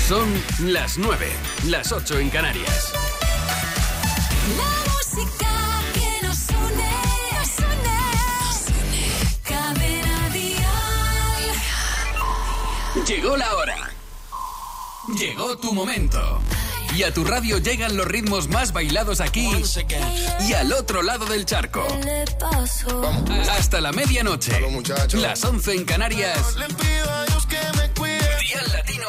Son las 9, las 8 en Canarias. La música que nos une, Cadena Dial. Llegó la hora. Llegó tu momento. Y a tu radio llegan los ritmos más bailados aquí y al otro lado del charco. Hasta la medianoche. Las 11 en Canarias. Dial Latino.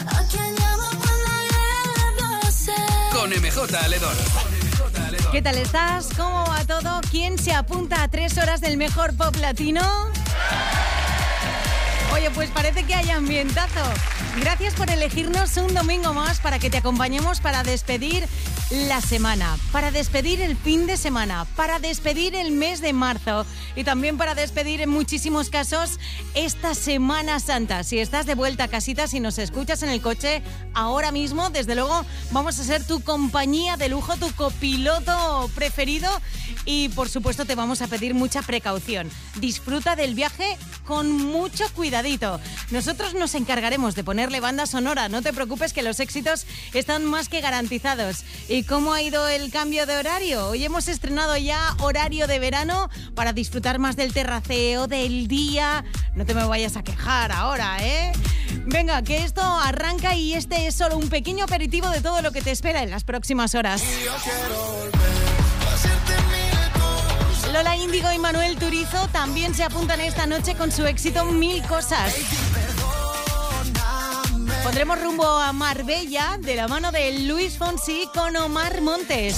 Con MJ Aledón. ¿Qué tal estás? ¿Cómo va todo? ¿Quién se apunta a 3 horas del mejor pop latino? Oye, pues parece que hay ambientazo. Gracias por elegirnos un domingo más para que te acompañemos para despedir la semana, para despedir el fin de semana, para despedir el mes de marzo y también para despedir en muchísimos casos esta Semana Santa. Si estás de vuelta a casita, si nos escuchas en el coche ahora mismo, desde luego vamos a ser tu compañía de lujo, tu copiloto preferido y por supuesto te vamos a pedir mucha precaución. Disfruta del viaje con mucho cuidadito. Nosotros nos encargaremos de ponerle banda sonora, no te preocupes que los éxitos están más que garantizados. ¿Y cómo ha ido el cambio de horario? Hoy hemos estrenado ya horario de verano para disfrutar más del terraceo, del día. No te me vayas a quejar ahora, ¿eh? Venga, que esto arranca y este es solo un pequeño aperitivo de todo lo que te espera en las próximas horas. Lola Índigo y Manuel Turizo también se apuntan esta noche con su éxito Mil Cosas. Pondremos rumbo a Marbella de la mano de Luis Fonsi con Omar Montes.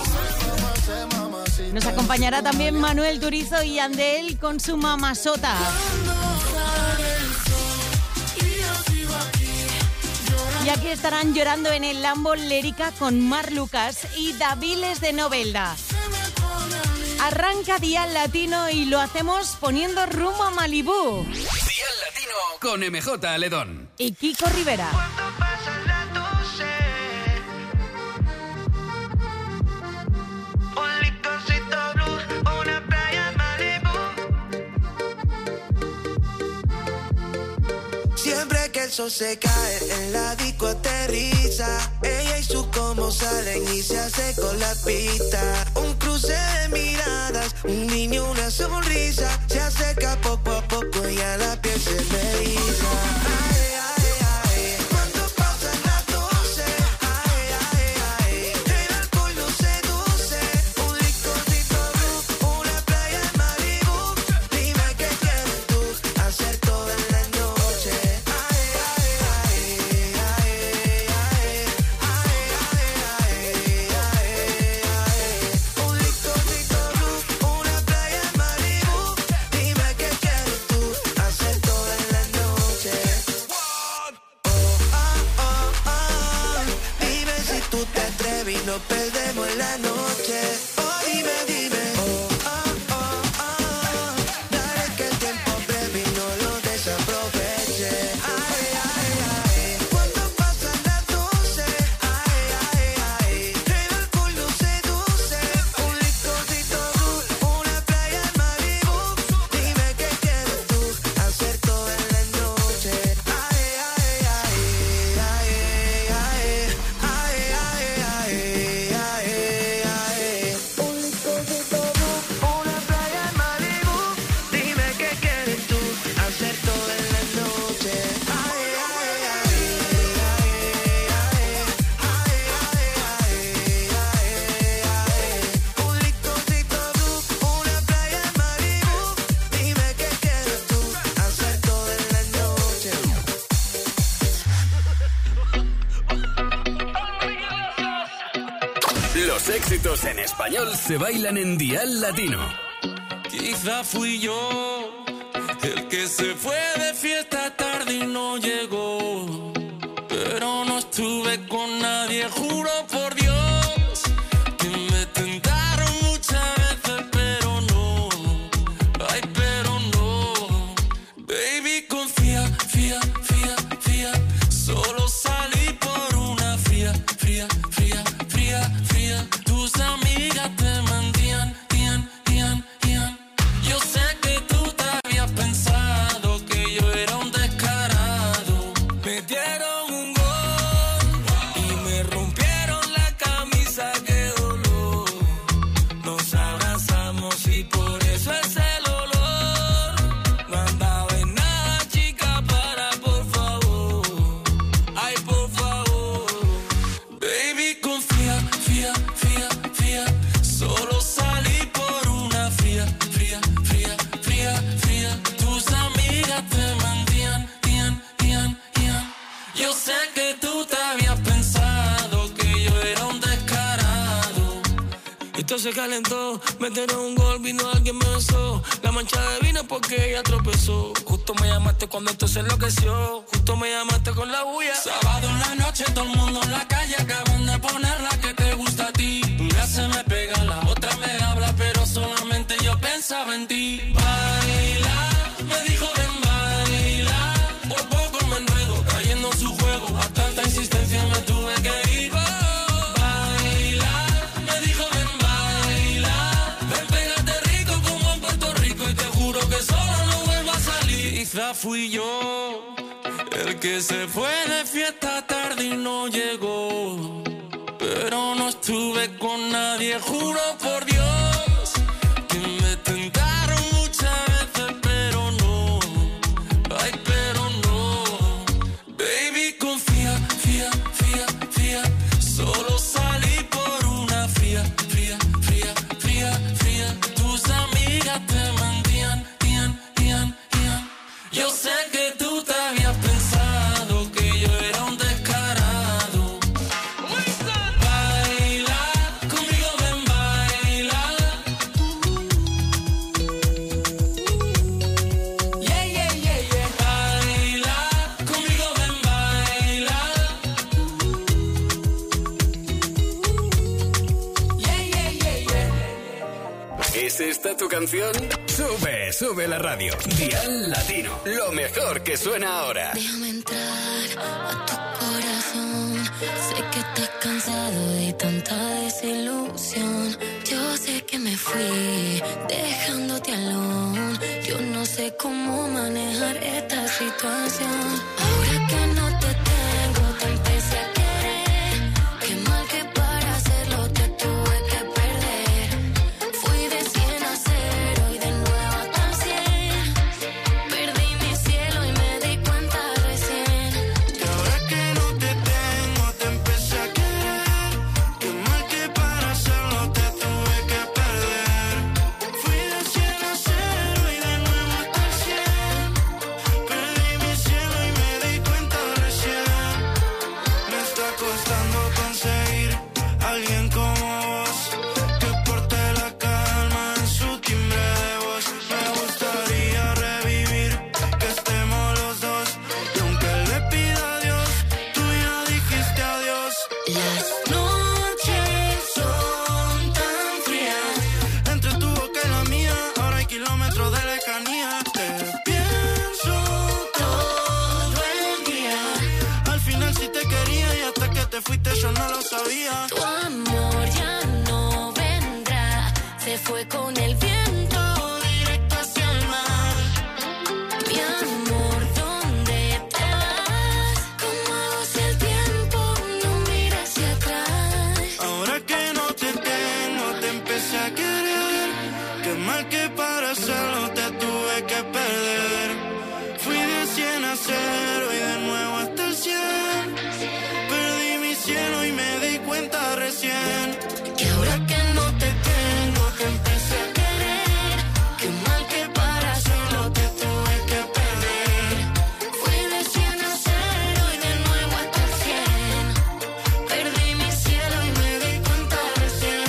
Nos acompañará también Manuel Turizo y Yandel con su Mamasota. Y aquí estarán llorando en el Lambo Lérica con Mar Lucas y Daviles de Novelda. Arranca Dial Latino y lo hacemos poniendo rumbo a Malibú. Dial Latino con MJ Aledón. Y Kiko Rivera. Siempre que el sol se cae en la disco aterriza. Ella y su cómo salen y se hace con la pista. Un cruce de miradas, un niño, una sonrisa. Se acerca poco a poco y a la piel se me eriza. Ay, ay, ay, cuando pasan las 12. Ay, ay, ay, el alcohol nos seduce. Un licorcito blue, una playa en Malibu. Dime qué quieres tú, hacer toda la noche. No perdemos la noche. Oh, dime, dime. Oh, oh, oh, oh. Dale que el tiempo breve y no lo desaproveche. Ay, ay, ay. Cuando pasan las 12. Ay, ay, ay. El alcohol nos seduce. Un licorcito blue, una playa en Malibu. Dime qué quieres tú, hacer toda la noche. Ay, ay, ay, ay, ay, ay, ay, ay. Los éxitos en español se bailan en Dial Latino. Quizá fui yo el que se fue de fiesta tarde y no llegó, pero no estuve con nadie, juro por Dios que me tentaron muchas veces, pero no, ay, pero no, baby, confía, fía, fía, fía, solo salí por una fría, fría, fría, fría, fría, tus amigas te mentían, tían, tían, tían. Yo sé que tú te habías pensado que yo era un descarado, esto se calentó. Metieron un gol, vino alguien me besó. La mancha de vino porque ella tropezó. Justo me llamaste cuando esto se enloqueció. Justo me llamaste con la bulla. Sábado en la noche, todo el mundo en la calle. Acaban de poner la que te gusta a ti. Una se me pega, la otra me habla, pero solamente yo pensaba en ti. Baila, me dijo ven baila. Por poco me enredo, cayendo en su juego. A tanta insistencia me tuve que ir. Quizá fui yo el que se fue de fiesta tarde y no llegó, pero no estuve con nadie, juro por Dios que me tentaron muchas veces, pero no, ay, pero no. Baby, confía, fía, fía, fía, solo salí por una fría, fría, fría, fría, fría. Tus amigas te mentían, yo sé que tú te habías pensado que yo era un descarado. Baila, conmigo ven baila. Yeah, yeah, yeah, yeah. Baila, conmigo ven baila. Yeah, yeah, yeah, yeah. ¿Es esta tu canción? Sube la radio. Dial Latino, lo mejor que suena ahora. Déjame entrar a tu corazón. Sé que estás cansado de tanta desilusión. Yo sé que me fui dejándote alone. Yo no sé cómo manejar esta situación. Ahora que no te tengo, te empecé a querer. Qué mal que para hacerlo te tuve que perder. Fui de 100 a 0 y de nuevo hasta 100. Perdí mi cielo y me di cuenta recién. Que ahora que no te tengo, te empecé a querer. Qué mal que para hacerlo te tuve que perder. Fui de 100 a 0 y de nuevo hasta 100. Perdí mi cielo y me di cuenta recién. Me está costando conseguir alguien como vos, que porte la calma en su timbre de voz. Me gustaría revivir que estemos los dos. Y aunque le pida a Dios, tú ya dijiste adiós. Las noches son tan frías. Entre tu boca y la mía, ahora hay kilómetros de lejanía. Te pienso Todo el día. al final si te quería y hasta que te fuiste yo no lo sabía. Tu amor ya no vendrá. Se fue con el viento directo hacia el mar. Mi amor, ¿dónde te vas? ¿Cómo hago si el tiempo no mira hacia atrás? Ahora que no te tengo, te empecé a querer. Qué mal que para hacerlo te tuve que perder. Fui de 100 a 0 y de nuevo hasta el 100. Perdí mi cielo y me di cuenta recién. Que ahora que no te tengo, te empecé a querer. Qué mal que para hacerlo te tuve que perder. Fui de 100 a 0 y de nuevo hasta el 100. Perdí mi cielo y me di cuenta recién.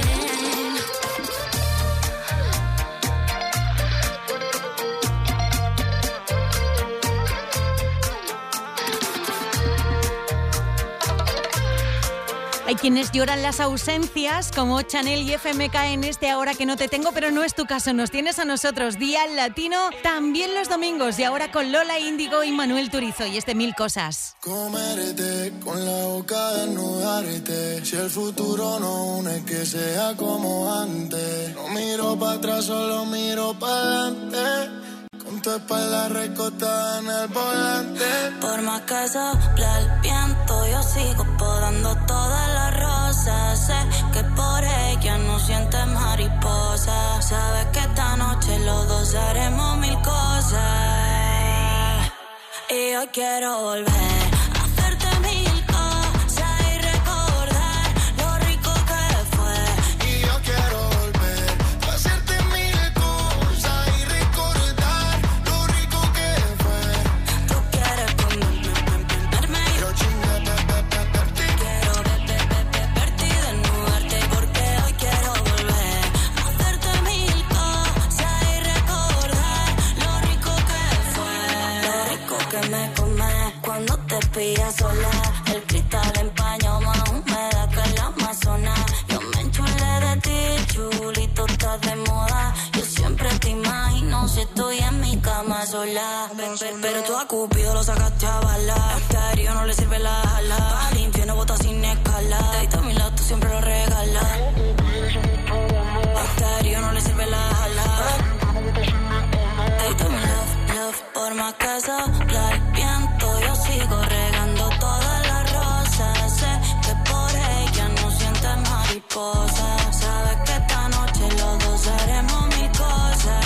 Hay quienes lloran las ausencias, como Chanel y FMK en este Ahora que no te tengo, pero no es tu caso. Nos tienes a nosotros, Dial Latino, también los domingos, y ahora con Lola Índigo y Manuel Turizo, y este Mil Cosas. Comerte con la boca desnudarte. Si el futuro no une, que sea como antes. No miro para atrás, solo miro para adelante. Con tu espalda recostada en el volante. Por más que sopla el viento, yo sigo podando todas las rosas. Sé que por ella no sientes mariposa. Sabes que esta noche los dos haremos mil cosas. Y hoy quiero volver a hacerte mil cosas y recordar lo rico que fue. Y yo quiero volver a hacerte mil cosas y recordar lo rico que fue. Tú quieres comerme y Yo chinga, quiero verte y desnudarte porque hoy quiero volver. que me comes cuando te pillas sola. El cristal empañó más húmeda que la Amazonas. Yo me enchulé de ti, chulito, estás de moda. Yo siempre te imagino si estoy en mi cama sola. Pero tú a Cupido lo sacaste a bala. A Darío no le sirve la jala. Al infierno bota sin escala. De ahí a mi lado tú siempre lo regalas. A Darío no le sirve la jala. De ahí a mi love. Por más que sopla el viento, yo sigo regando todas las rosas. Sé que por ella no sientes mariposa. Sabes que esta noche los dos haremos mil cosas.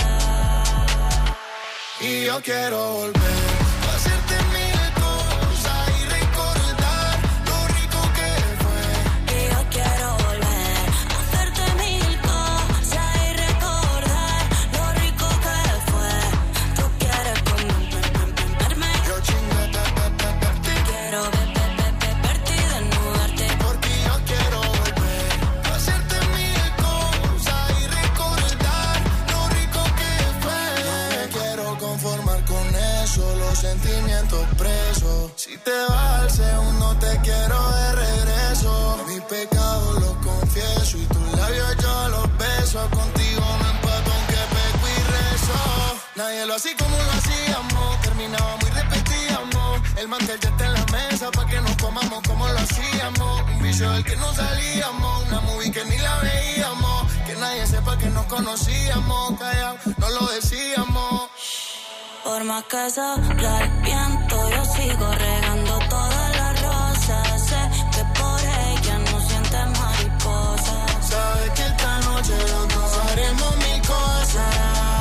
Y yo quiero volver a hacerte mil cosas y recordar lo rico que fue. Y yo quiero volver a hacerte mil cosas y recordar lo rico que fue. Tú quieres comerme, Yo chingarte, quiero verte y desnudarte. porque yo quiero volver a hacerte mil cosas y recordar lo rico que fue. No me quiero conformar con eso, los sentimientos presos. Si te vas al segundo te quiero de regreso. Mis pecados los confieso y tus labios yo los beso. Contigo no empato aunque peco y rezo. Nadie lo hacía como lo hacíamos. Terminábamos y repetíamos. El mantel ya está en la mesa pa' que nos comamos como lo hacíamos. Un vicio del que no salíamos. Una movie que ni la veíamos. Que nadie sepa que nos conocíamos. Callao, no lo decíamos. Por más que sopla el viento, yo sigo regando todas las rosas. Sé que por ella no sientes mariposa. Sabes que esta noche los dos haremos mil cosas.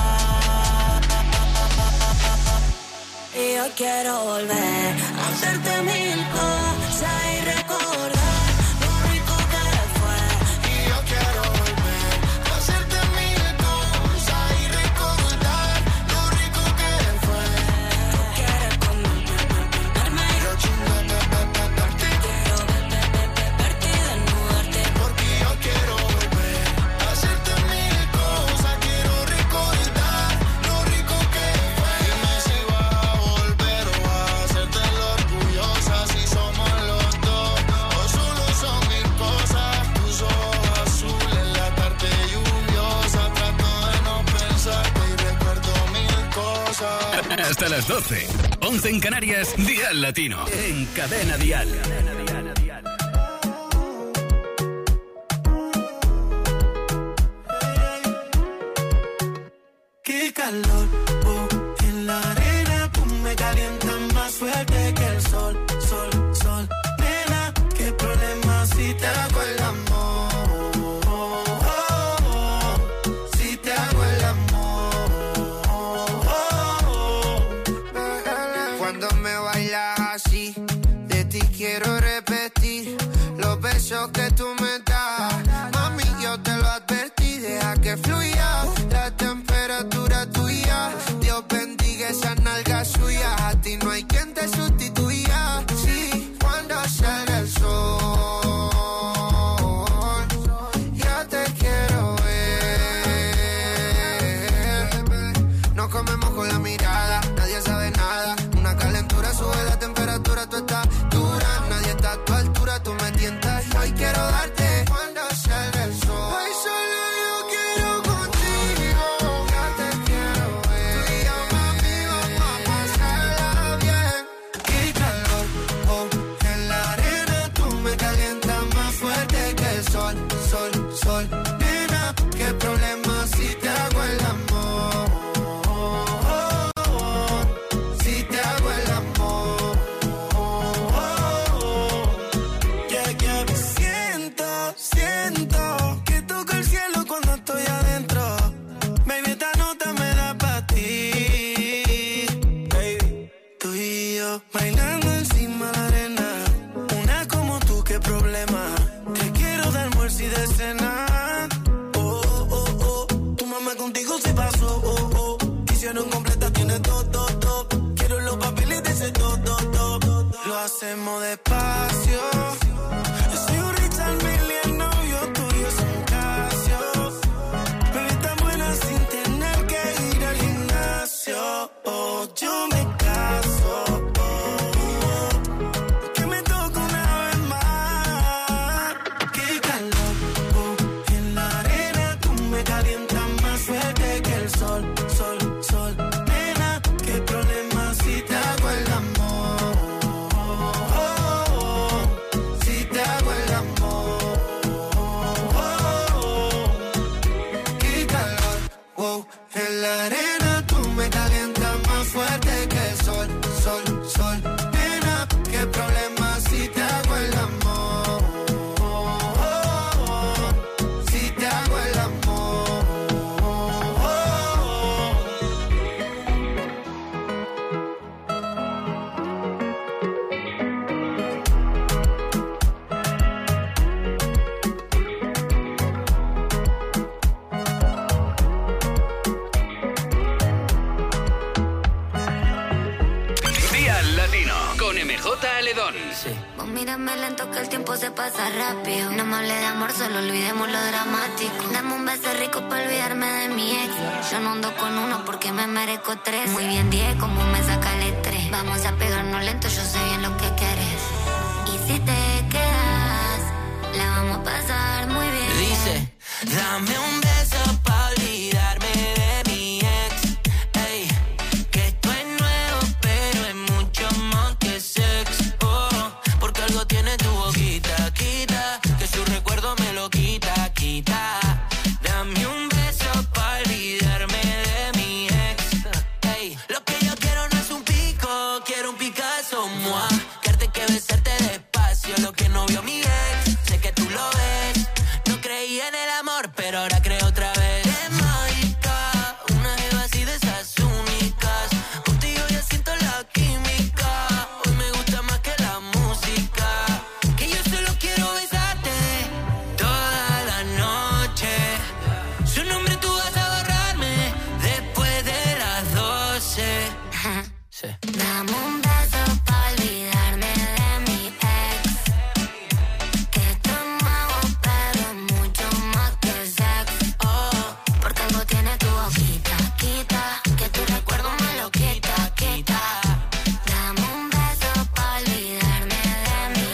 Y yo quiero volver a hacerte mil cosas y recordar lo rico que fue. Y yo quiero volver a hacerte mil cosas y recordar lo rico que fue. Tú quieres comerme, Yo chingarte, quiero verte y desnudarte. porque yo quiero volver a hacerte mil cosas. Quiero recordar lo rico que fue. Dime si vas a volver o vas a hacerte lo orgullosa. Si somos los dos o solo son mil cosas. Tus ojos azules, la tarde lluviosa. Trato de no pensarte y recuerdo mil cosas. Hasta las 12. 11 en Canarias, Dial Latino. En Cadena Dial. Qué calor, en la arena tú me calientas más fuerte que el sol, sol, sol. Nena, qué problema si te hago el amor, si te hago el amor. Cuando me bailas así, de ti quiero repetir los besos que tú me das. Mami, yo te lo advertí, deja que fluya la temperatura tuya. Dios bendiga esas nalgas suyas, a ti no hay quien te sustituya. Sí, cuando sale el sol, ya te quiero ver. Nos comemos con la mirada, nadie sabe nada. Una calentura sube la temperatura, tú estás dura. Nadie está a tu altura, tú me tientas y hoy quiero darte cuando salga el sol. Hoy solo yo quiero contigo, ya te quiero ver. Tú y yo, mami, vamos a pasarla bien. Qué calor, en la arena tú me calientas más fuerte que el sol, sol, sol. Nena, qué problema si te hago el amor, si te hago el amor. Yeah, yeah. Siento que toco el cielo cuando estoy adentro. Baby, esta nota me da pa' ti. Baby, tú y yo bailando encima de la arena. Una como tú, qué problema. Te quiero de almuerzo y de cena. Oh, oh, oh. Tu mamá contigo se pasó. Oh, oh. Quisieron completa, tienes todo. Quiero los papeles de ese todo. Lo hacemos despacio. Yo soy un Richard Mille, el novio tuyo es un Casio. Bebé tan buena sin tener que ir al gimnasio. Oh, yo me caso. sol. Nena, qué problema si te hago el amor. Si te hago el amor. Aledón. Sí. Vos mírame lento que el tiempo se pasa rápido. No me hable de amor, solo olvidemos lo dramático. Dame un beso rico para olvidarme de mi ex. Yo no ando con uno porque me merezco tres. Muy bien 10, como me saca el estrés. Vamos a pegarnos lento, yo sé bien lo que quieres. Y si te quedas, la vamos a pasar muy bien. Dice, dame un beso para olvidarme de mi ex. Ey, que esto es nuevo, pero es mucho más que sex. Oh, porque algo tiene tu boquita, quita, que su recuerdo me lo quita, quita. Dame un beso para olvidarme de mi ex. Ey, lo que yo quiero no es un pico, quiero un Picasso, moi. Quererte que besarte despacio, lo que no vio mi ex. Sé que tú lo ves. No creí en el amor, pero ahora creo otra vez. Es mágica, una jeva así de esas únicas. Contigo ya siento la química. Hoy me gusta más que la música. Que yo solo quiero besarte toda la noche. Su nombre tú vas a borrarme después de las 12. Sí. Dame un beso para olvidarme de mi ex. Que esto es nuevo, pero es mucho más que sex. Oh, porque algo tiene tu boquita, quita, que tu recuerdo me lo quita, quita. Dame un beso para olvidarme de mi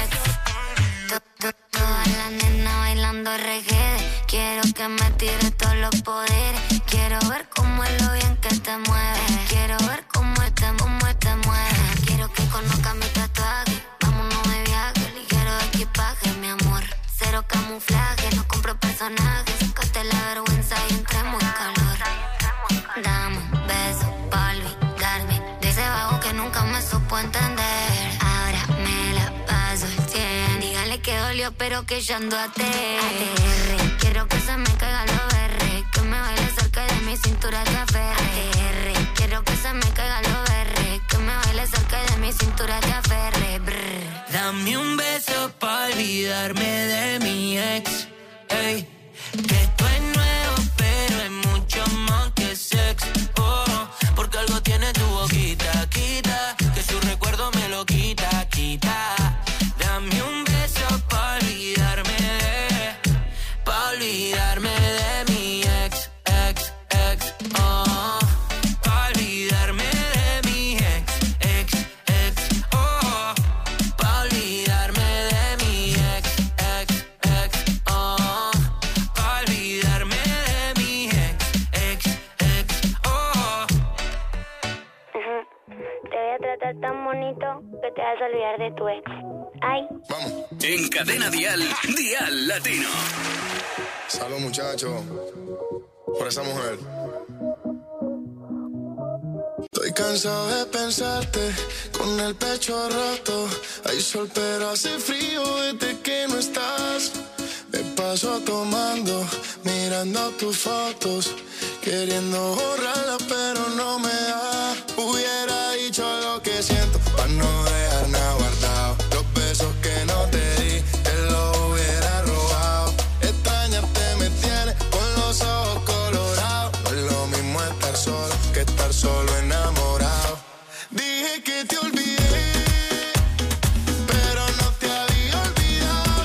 ex. Todas las nenas bailando reggae. Quiero que me tires todos los poderes. Quiero ver cómo es lo bien que te mueves. Quiero ver cómo te mueves. Quiero que conozca mi tatuaje. Vámonos de viaje, ligero de equipaje, mi amor. Cero camuflaje, no compro personajes. Sacaste la vergüenza y entremos en calor. Dame un beso pa' olvidarme de ese vago que nunca me supo entender. Ahora me la paso el 100. Dígale que dolió, pero que yo ando ATR. Quiero que se me caiga lo berre. Que me baile cerca de mi cintura de aferre. ATR. Quiero que se me caiga lo berre. Que me baile cerca de mi cintura de aferre. Brr. Dame un beso para olvidarme de mi ex. Ey, que esto es nuevo, pero es mucho más que sex. Oh, porque algo tiene tu boquita, quita, que su recuerdo me lo quita, quita. Dame un beso para olvidarme de mi ex, ex, ex. Oh, para olvidarme de mi ex, ex, ex. Oh, para olvidarme de mi ex, ex, ex. Oh, para olvidarme de mi ex, ex, ex. Oh. Te voy a tratar tan bonito que te vas a olvidar de tu ex. Ay. Vamos. En Cadena Dial, Dial Latino. Salud, muchachos. Por esa mujer. Estoy cansado de pensarte con el pecho roto. Hay sol pero hace frío desde que no estás. Me paso tomando, mirando tus fotos, queriendo borrarlas pero no me da. Hubiera dicho lo que siento para no dejar nada guardado. Los besos que no te di, te los hubiera robado. Extrañarte me tiene con los ojos colorados. No es lo mismo estar solo que estar solo enamorado. Dije que te olvidé, pero no te había olvidado.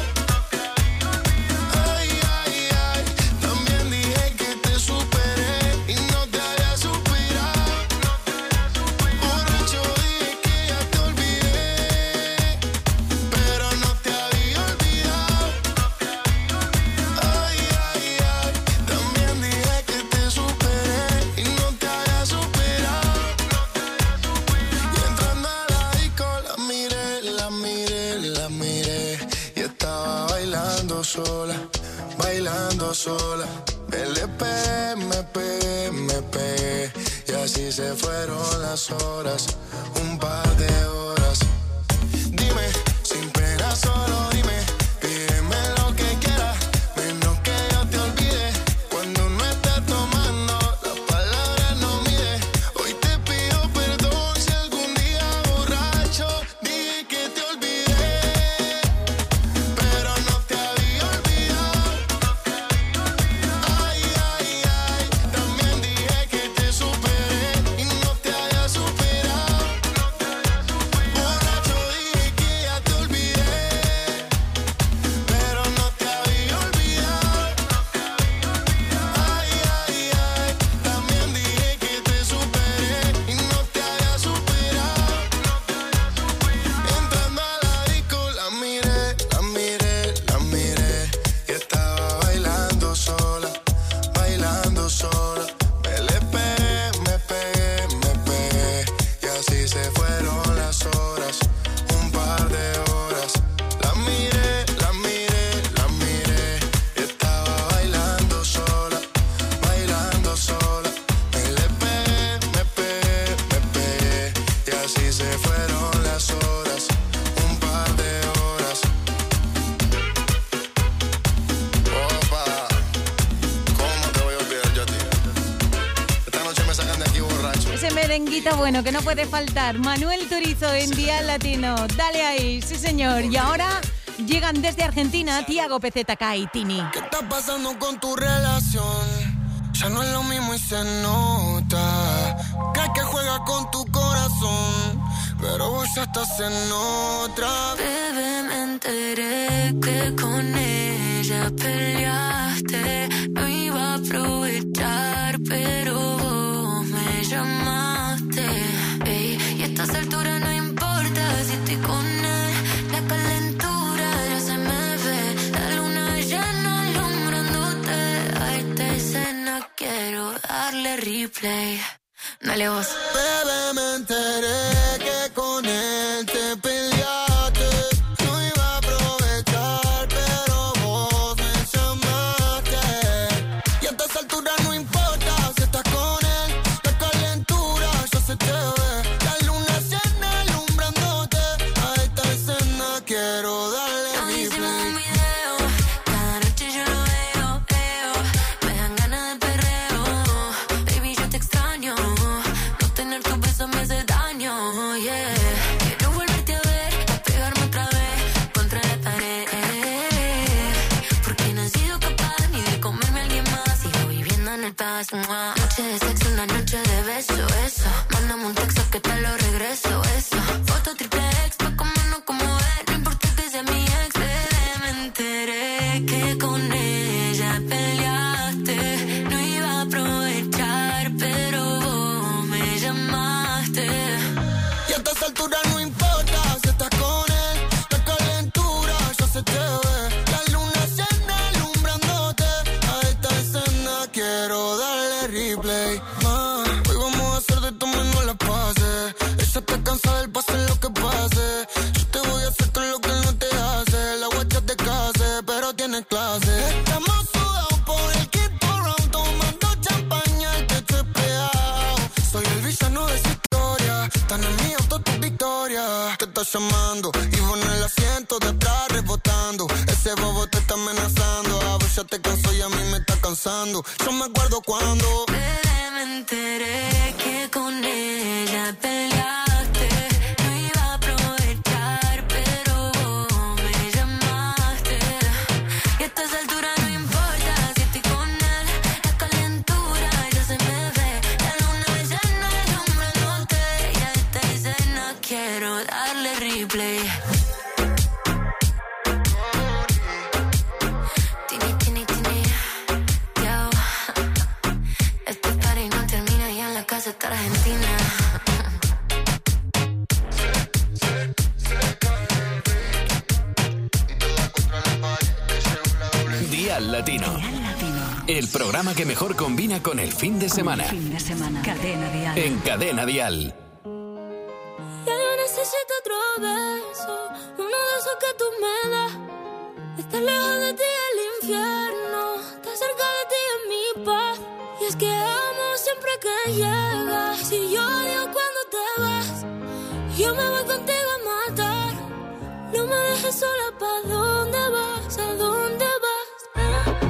Ay, ay, ay. También dije que te superé y no te había suspirado. Borracho dije que ya te olvidé, pero no te había olvidado. Ay, ay, ay. También dije que te superé y no te había superado. Y entrando a la disco la miré, la miré, la miré. Y estaba bailando sola, bailando sola. Me le pegué, me pegué, me pegué. Y así se fueron las horas, un par de horas. Dime, sin pena solo dime, pídeme lo que quieras, menos que yo te olvide. Cuando no estés tomando, las palabras no mide. Hoy te pido perdón si algún día borracho dije que te olvidé, pero no te había olvidado. Ay, ay, ay, también dije que te superé y no te haya superado. Borracho dije que ya te olvidé, pero no te había olvidado. Ay, ay, ay, también dije que te superé y no te haya superado. Entrando a la disco la miré, la miré, la miré y estaba bailando sola, bailando sola. Me le pegué, me pegué, me pegué y así se fueron las horas, un par de horas. La miré, la miré, la miré y estaba bailando sola, bailando sola. Me le pegué, me pegué, me pegué y así se fueron las horas, un par de horas. Opa, ¿cómo te voy a olvidar yo a ti? Esta noche me sacan de aquí borracho. Ese merenguito bueno que no puede faltar. Manuel Turizo en Dial Latino. Dale ahí, sí señor. Y ahora llegan desde Argentina Tiago PZK y Tini. ¿Qué está pasando con tu relación? Ya no es lo mismo y se nota. Crees que juega con tu corazón, pero vos ya estás en otra. Bebé, me enteré que con ella peleaste. No iba a aprovechar, pero vos me llamaste. Ey, y a estas alturas no importa si estoy con él. La calentura ya se me ve. La luna llena alumbrándote. A esta escena quiero darle replay. Dale vos. Bebé, me enteré que con él te peleaste. No iba a aprovechar, pero vos me llamaste. Y a estas alturas no importa si estás con él. La calentura ya se te ve. La luna llena alumbrándote. A esta escena quiero darle Nos hicimos un replay. video, cada noche yo lo veo. Me dan ganas de perreo. Baby, yo te extraño. No tener tu beso me hace daño, yeah. Quiero volverte a ver, a pegarme otra vez contra la pared. Porque no he sido capaz ni de comerme a alguien más. Sigo viviendo en el paz. Noche de sexo, una noche de beso, eso. Mándame un texto que te lo regreso, eso. Foto triple X, pa' comernos como es. No importa que sea mi ex, bebé. Me enteré que con ella peleaste. No iba a aprovechar, pero vos me llamaste. Y a estas alturas no importa si estás con él. La calentura ya se te ve. La luna llena alumbrándote. A esta escena quiero darle replay. Hoy vamos a hacer de tu menos las pases. Ella está cansada del pase lo que pase. Yo te voy a hacer todo lo que él no te hace. La guacha te case, pero tienes clase. Estamos sudados por el quinto round, tomando champaña, el techo es pegado. Soy el villano de esa historia. Tan en mi auto tu victoria. Te está llamando y vos en el asiento de atrás rebotando. Ese bobo te está amenazando. A vos ya te cansó y a mí me está cansando. Yo me acuerdo cuando Bebé, me enteré que con ella peleaste. No iba a aprovechar, pero vos me llamaste. Y a estas alturas no importa si estoy con él. La calentura ya se me ve. La luna llena alumbrándote. Y a esta escena quiero darle replay. Tini, tini, tini. Yo. Este party no termina y en la casa está Argentina. Dial Latino. El programa que mejor combina con el fin de semana. Cadena Dial. En Cadena Dial. Ya yo necesito otro beso, uno de esos que tú me das. Estar lejos de ti es el infierno, estar cerca de ti es mi paz. Y es que amo siempre que llegas. Si yo odio cuando te vas, yo me voy contigo a matar. No me dejes sola, ¿pa' dónde vas? ¿A dónde vas?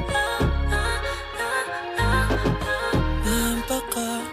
Ven pa' acá.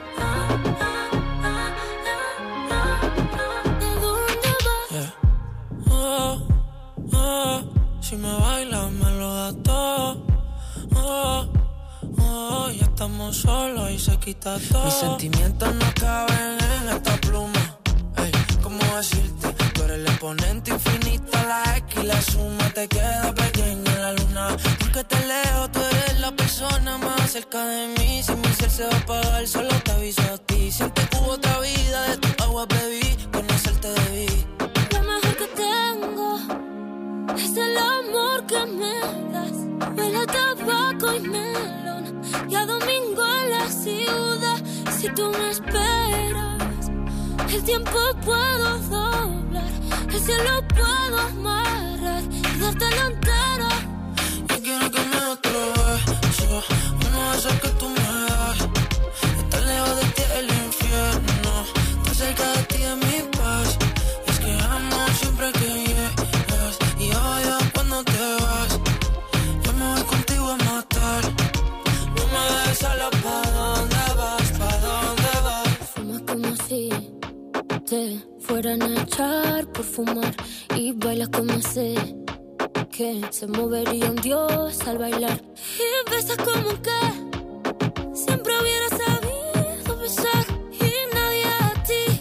¿A dónde vas? Yeah. Oh, oh, si me bailas me lo das todo. Oh, oh, ya estamos solos y se quita todo. Mis sentimientos no caben en esta pluma. Ey, ¿cómo decirte? Tú eres el exponente infinito, la X y la suma te queda pequeña en la luna. Porque te leo, tú eres la persona más cerca de mí. Si mi ser se va a apagar, solo te aviso a ti. Siente que hubo otra vida, de tu agua bebí, conocerte debí. Lo mejor que tengo es el amor que me das. Huele a tabaco y melón y a domingo en la ciudad. Si tú me esperas, el tiempo puedo doblar, el cielo puedo amarrar y darte la entera. Yo quiero que me des otro beso, uno de esos que tú me das. Estar lejos de ti es el infierno, estar cerca de ti es mi paz. Y es que amo siempre que llegas y odio cuando te vas. Yo me voy contigo a matar. No me dejes sola, ¿pa' dónde vas? ¿Pa' dónde vas? Fumas como si te fueran a echar por fumar y bailas como sé que se movería un dios al bailar. Y besas como que siempre hubiera sabido besar y nadie a ti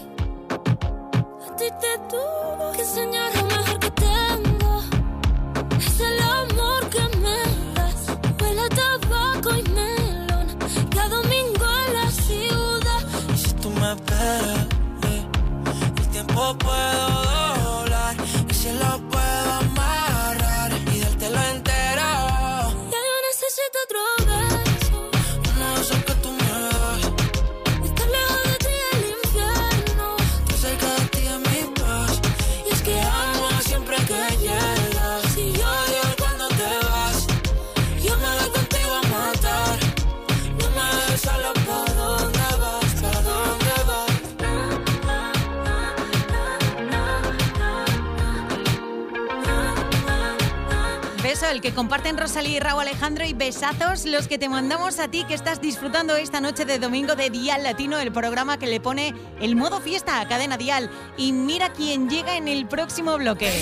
te tuvo que enseñar. Lo mejor que tengo es el amor que me das. Huele a tabaco y melón y a domingo en la ciudad. Y si tú me esperas, el tiempo puedo doblar, el cielo puedo amarrar y dártelo entero. Ya yo necesito otro beso, Uno de esos que tú me das. estar lejos de ti el infierno. Estar cerca de ti es mi paz. Y es que Amo siempre que llegas si y odio cuando te vas. yo me Me voy contigo a matar. No me dejes sola, ¿pa' dónde vas? ¿Pa' dónde vas? Beso, el que comparten Rosalía y Raúl Alejandro, y besazos los que te mandamos a ti que estás disfrutando esta noche de domingo de Dial Latino, el programa que le pone el modo fiesta a Cadena Dial. Y mira quién llega en el próximo bloque.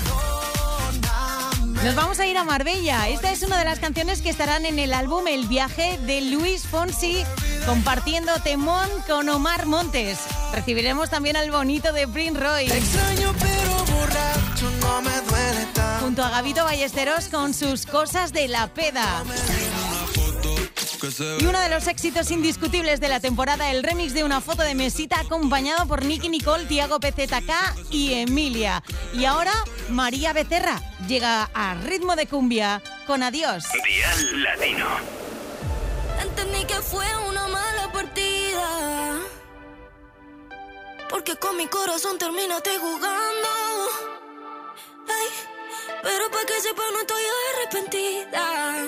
Nos vamos a ir a Marbella. Esta es una de las canciones que estarán en el álbum El Viaje de Luis Fonsi, compartiendo temón con Omar Montes. Recibiremos también al bonito de Prince Royce. Extraño pero borracho, no me duele tanto. Junto a Gabito Ballesteros con sus cosas de la peda. Y uno de los éxitos indiscutibles de la temporada, el remix de Una foto de mesita, acompañado por Nicky Nicole, Tiago PZK y Emilia. Y ahora, María Becerra llega a ritmo de cumbia con Adiós. Dial Latino. entendí que fue una mala partida, porque con mi corazón terminaste jugando. Ay, pero para que sepa no estoy arrepentida,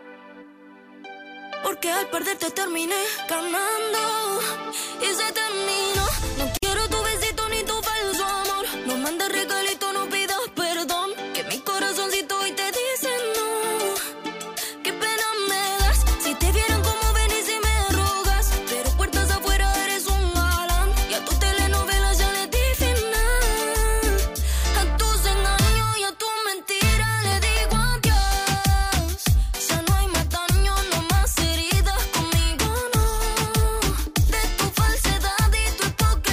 porque al perderte terminé ganando. Y se terminó. No quiero tu besito ni tu falso amor. No mandes regalito, no pidas perdón, que mi corazoncito hoy te dice no. Qué pena me das. Si te vieran como venís y me rogas, pero puertas afuera eres un galán. Y a tu telenovela ya le di final. A tus engaños y a tu mentira le digo adiós. Ya no hay más daño, no más heridas conmigo, no. De tu falsedad y tu hipocresía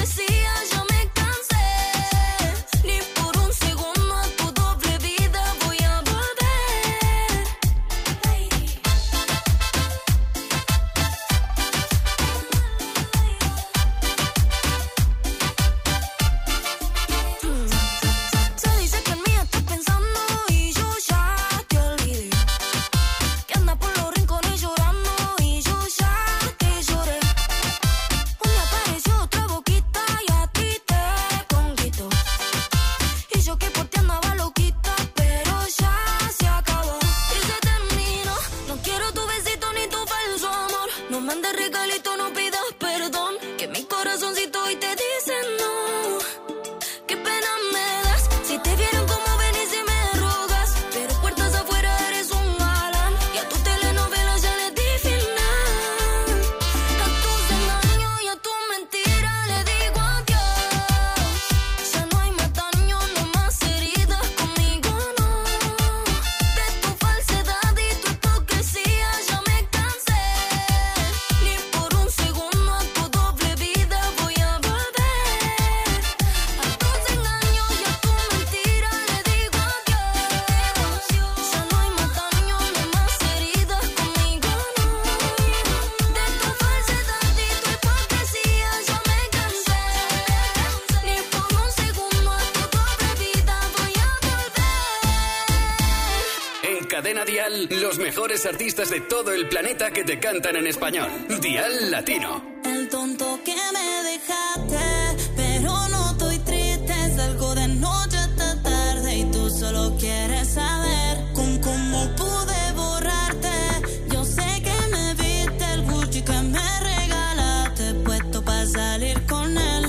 Cadena Dial, los mejores artistas de todo el planeta que te cantan en español. Dial Latino. El tonto que me dejaste, pero no estoy triste. Salgo de noche hasta tarde y tú solo quieres saber cómo pude borrarte. Yo sé que me viste el Gucci que me regalaste, puesto para salir con él.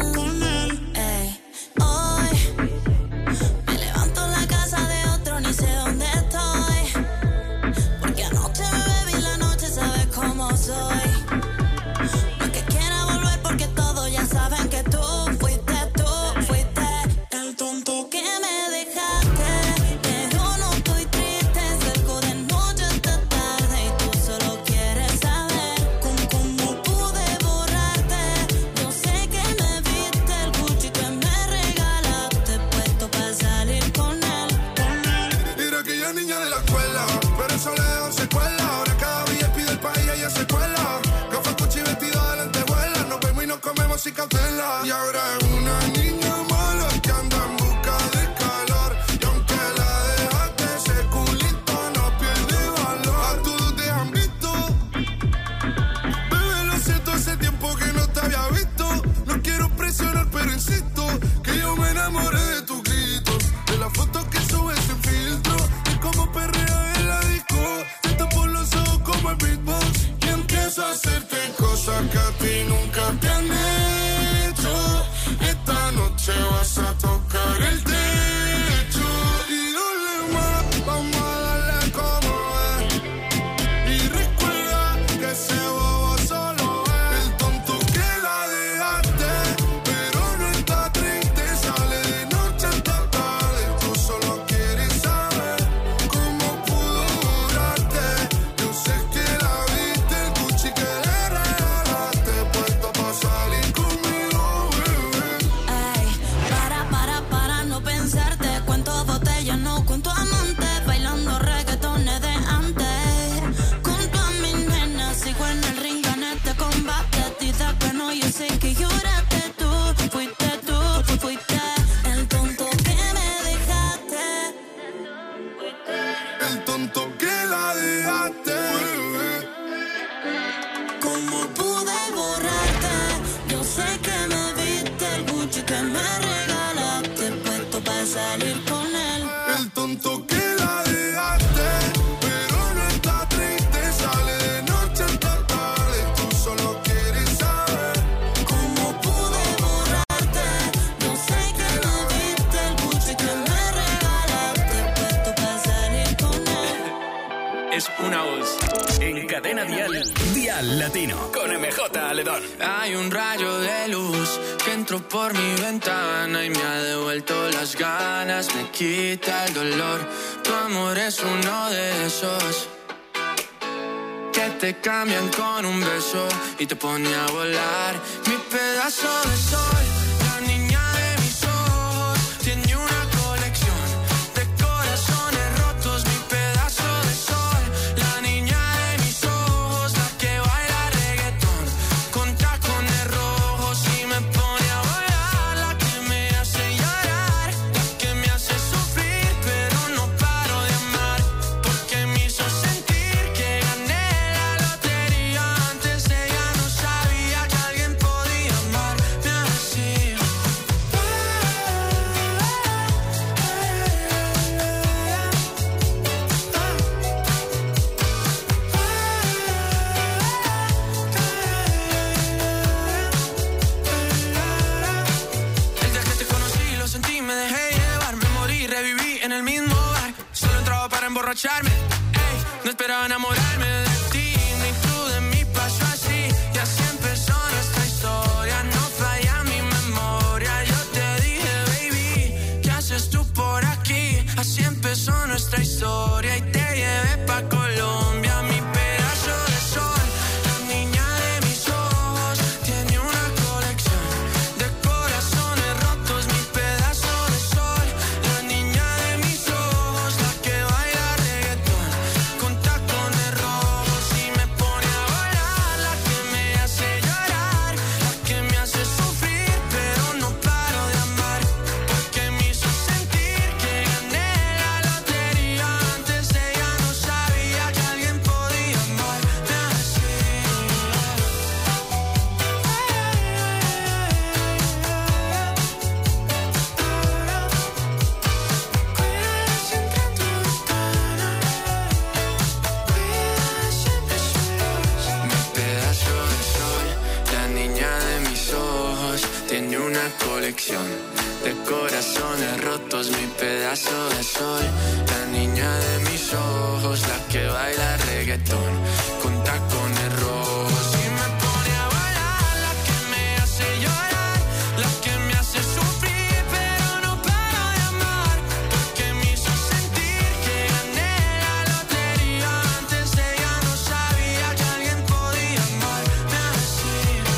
Hoy me levanto en la casa de otro, ni sé dónde estoy, porque anoche me bebí la noche, sabes cómo soy. No es que quiera volver porque todos ya saben que tú fuiste el tonto que me dejaste, pero no estoy triste. Salgo de noche hasta tarde y tú solo quieres saber cómo pude borrarte. Yo sé que me viste el Gucci que me regalaste, puesto para salir con él. Era aquella niña de la escuela, pero eso le dejó secuela. Ahora cada VIP del país ella se cuela. Gafas, Gucci, vestido de lentejuelas. Nos vemos y nos comemos sin cautela. Y ahora es una niña mala que anda en busca de calor. Y aunque la dejaste, ese culito no pierde valor. A todos te han visto. Bebé, lo siento, hace tiempo que no te había visto. No quiero presionar, pero insisto que yo me enamoré de tus gritos, de las fotos que subes sin filtro, de cómo perrea en la disco. Te tapo los ojos como el beatbox y empiezo a hacerte cosas que a ti nunca te han hecho. Esta noche vas a tocar el techo y dale más, vamos a darle como es. Y recuerda que ese bobo solo es el tonto que la dejaste, pero no está triste. Sale de noche hasta tarde, tú solo quieres saber cómo pudo durarte. Yo sé que la viste, el Gucci que le regalaste, puesto para salir conmigo, bebé. Para no pensarte. Cuento botellas, no cuento amantes. Bailando reggaetones de antes. Junto a mi nena, sigo en el ring, gané este combate. Dice que no, yo sé que lloraste. Tú fuiste el tonto que me dejaste. El tonto que la dejaste, bebé. ¿Cómo pude borrarte? Yo sé que me viste el Gucci que me regalaste, puesto para salir con él. El tonto que la dejaste, pero no está triste. Sale de noche hasta tarde, tú solo quieres saber ¿Cómo pude borrarte? Yo sé que me viste el Gucci que me regalaste, puesto para salir con él. Es una voz en Cadena Dial. Dial Latino con MJ Aledón. Hay un rayo de luz que entró por mi ventana y me ha devuelto las ganas, me quita el dolor. Tu amor es uno de esos que te cambian con un beso y te pone a volar. Mi pedazo de sol, la niña de mis ojos, tiene una colección de corazones rotos. Mi pedazo de sol, la niña de mis ojos, la que baila reggaetón con tacones rojos y me pone a volar. La que me hace llorar, la que me hace sufrir, pero no paro de amar, porque me hizo sentir que gané la lotería. Antes de ella no sabía que alguien podía amarme así. El día que te conocí lo sentí, me dejé llevar, me morí, reviví en el mismo bar. Solo entraba para emborracharme, ey, no esperaba enamorarme de ti, ni tú de mí, pasó así. Y así empezó nuestra historia, no falla mi memoria. Yo te dije, baby, ¿qué haces tú por aquí? Así empezó nuestra historia y te llevé pa' Colombia. Mi pedazo de sol, la niña de mis ojos, tiene una colección de corazones rotos. Mi pedazo de sol, la niña de mis ojos, la que baila reggaetón con tacones rojos. tiene una colección de corazones rotos, mi pedazo de sol. La niña de mis ojos, la que baila reggaetón con tacones rojos. Y me pone a bailar, la que me hace llorar, la que me hace sufrir, pero no paro de amar, porque me hizo sentir que gané la lotería. Antes ella no sabía que alguien podía amarme así.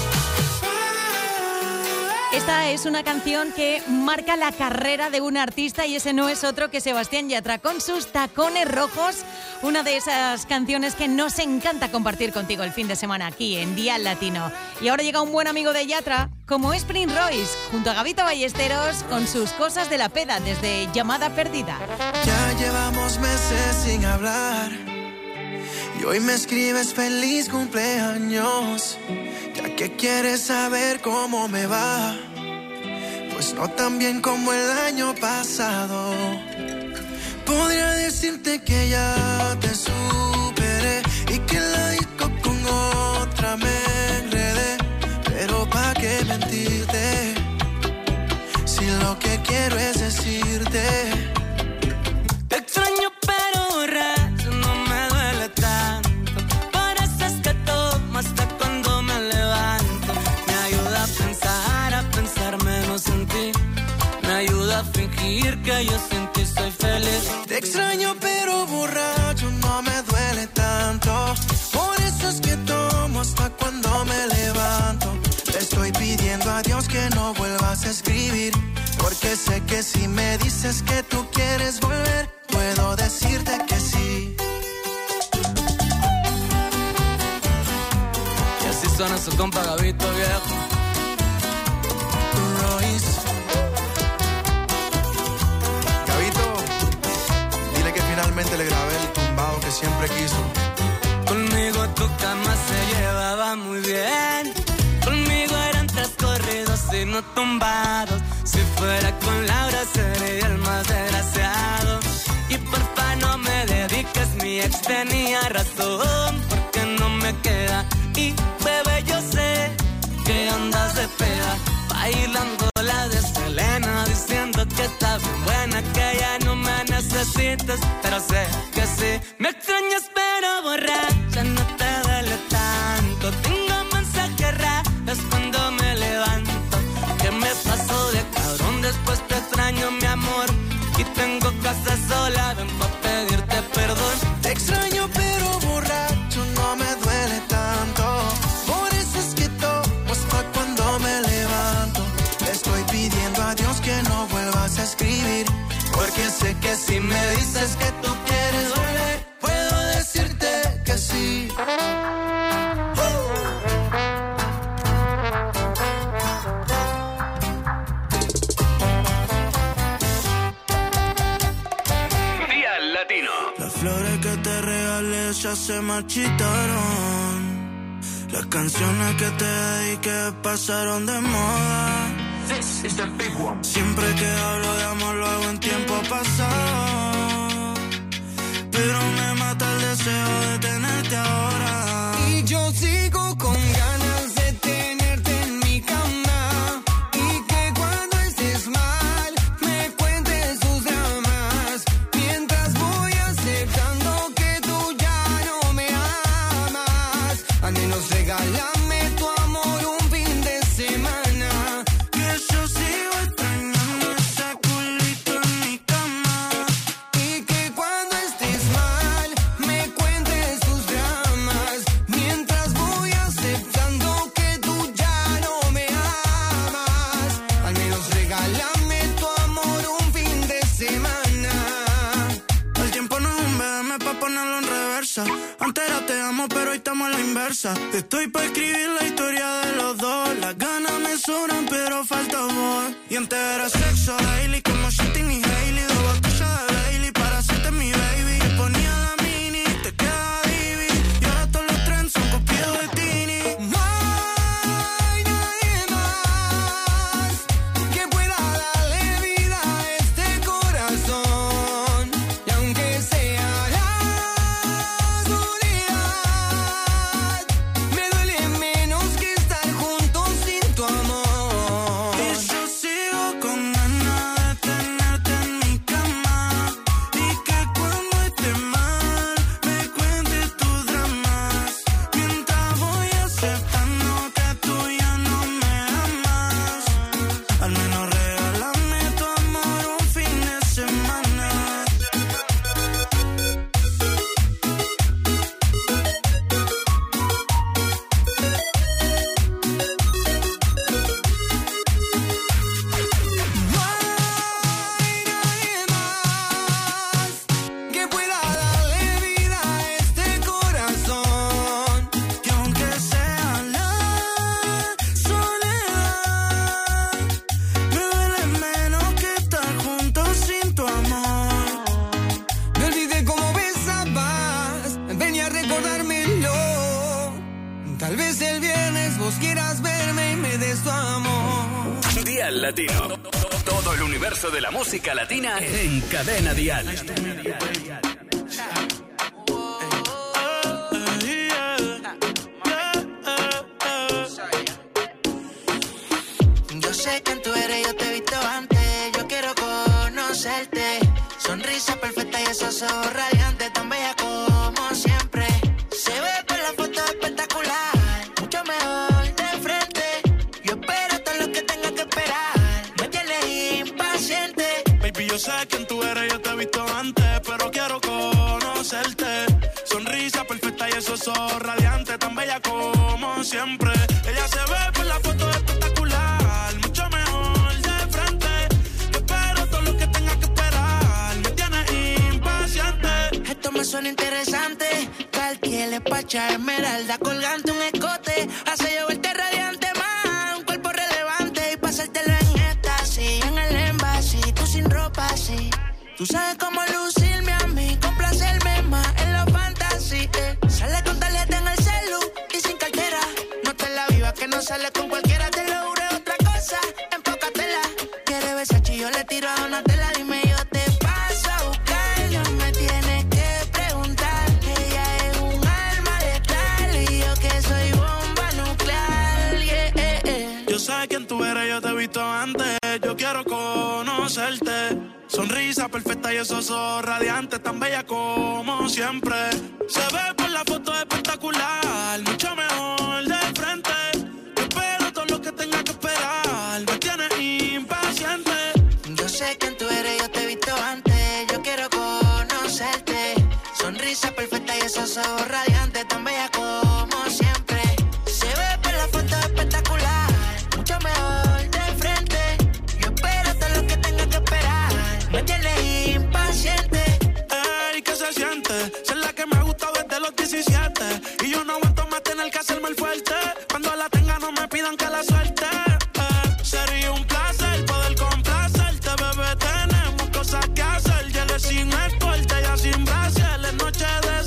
Esta es una canción que marca la carrera de un artista y ese no es otro que Sebastián Yatra con sus Tacones Rojos, una de esas canciones que nos encanta compartir contigo el fin de semana aquí en Día Latino. Y ahora llega un buen amigo de Yatra, como es Prince Royce, junto a Gabito Ballesteros con sus Cosas de la Peda desde Llamada Perdida. Ya llevamos meses sin hablar y hoy me escribes feliz cumpleaños, ya que quieres saber cómo me va. Pues no tan bien como el año pasado. Podría decirte que ya te superé y que en la disco con otra me enredé, pero pa' qué mentirte si lo que quiero es decirte. Te extraño pero borracho no me duele tanto, por eso es que tomo hasta cuando me levanto. Me ayuda a pensar menos en ti, me ayuda a fingir que yo sin ti soy feliz. Te extraño pero borracho no me duele tanto, por eso es que tomo hasta cuando me levanto. Te estoy pidiendo a Dios que no vuelvas a escribir, porque sé que si me dices que tú quieres volver, puedo decirte que sí. Y así suena su compa Gabito viejo. Finalmente le grabé el tumbado que siempre quiso. Conmigo tu cama se llevaba muy bien, conmigo eran 3 corridos y no tumbados. Si fuera con Laura sería el más desgraciado. Y porfa no me dediques, mi ex tenía razón, porque no me queda. Y bebé yo sé que andas de peda, bailando la de Selena, diciendo que está bien buena, que ya no me necesitas, pero sé que sí. Me extrañas pero borracha no te duele tanto. Tengo mensajes raros cuando me levanto. ¿Qué me pasó de cabrón? Después te extraño mi amor y tengo casa sola, ven pa' pedirte perdón. Te extraño pero borracho no me duele tanto, por eso es que tomo hasta cuando me levanto. Te estoy pidiendo a Dios que no vuelvas a escribir, porque sé que si me dices que tú quieres volver, puedo decirte que sí. Día Latino. Las flores que te regalé ya se marchitaron, las canciones que te dediqué pasaron de moda. Siempre que hablo de amor lo hago en tiempo pasado, pero me mata el deseo de tenerte ahora. Y yo sigo con ganas de tenerte en mi cama, y que cuando estés mal me cuentes tus dramas, mientras voy aceptando que tú ya no me amas. Al menos regálame tu amor un fin de semana. Antes era te amo, pero hoy estamos a la inversa. Estoy pa' escribir la historia de los dos. Las ganas me sobran, pero falta voz. Y antes era sexo daily, como Shotty y Hailey. 2 botellas de Bailey para hacerte mi baby. Te ponía la mini, te quedaba divi. Y ahora todos los trends son copiados de Tini. No hay nadie más que pueda darle vida a este corazón. Y aunque sea la soledad, me duele menos que estar juntos sin tu amor. Dial Latino. Todo el universo de la música latina en Cadena Dial. Yo sé quién tú eres, yo te he visto antes. Yo quiero conocerte. Sonrisa perfecta y esos ojos radiantes, tan bella como siempre. Se ve por la foto espectacular, mucho mejor de frente. Yo espero todo lo que tenga que esperar, me tienes impaciente. Baby, yo sé quién tú eres, yo te he visto antes, pero quiero conocerte. Sonrisa perfecta y esos ojos radiantes, tan bella como siempre. Ella se ve por la foto espectacular, mucho mejor de frente. Yo espero todo lo que tenga que esperar, me tienes impaciente. Esto me suena interesante. Cualquier espacha, esmeralda, colgante, un escote, hace yo verte radiante más, un cuerpo relevante y pasártelo en éxtasis, en el émbasi, tú sin ropa así. Tú sabes cómo lucirme a mí, complacerme más en los fantasy. Sale con tarjeta en el celu y sin cartera. No te la viva que no sale con cualquiera, te lo juro otra cosa, empócatela. Quiere Versace, yo le tiro a Donatella, dime yo te paso a buscar, no me tienes que preguntar. Ella es un alma letal y yo que soy bomba nuclear, yeah. Yo sé quién tú eres, yo te he visto antes, yo quiero conocerte. Sonrisa perfecta y esos ojos radiantes, tan bella como siempre. Se ve por la foto espectacular, mucho mejor de frente. Yo espero todo lo que tenga que esperar, me tienes impaciente. Yo sé quién tú eres, yo te he visto antes, yo quiero conocerte. Sonrisa perfecta y esos ojos radiantes, tan bella como siempre. Se ve por la foto espectacular, mucho mejor de frente. Yo espero todo lo que tenga que esperar, me tienes impaciente. Ey, ¿qué se siente? Ser la que me ha gustado desde los 17. Y yo no aguanto más tener que hacerme el fuerte. Cuando la tenga no me pidan que la suelte. Sería un placer poder complacerte, bebé, tenemos cosas que hacer. Llegué sin escolta, ya sin brasier, es noche de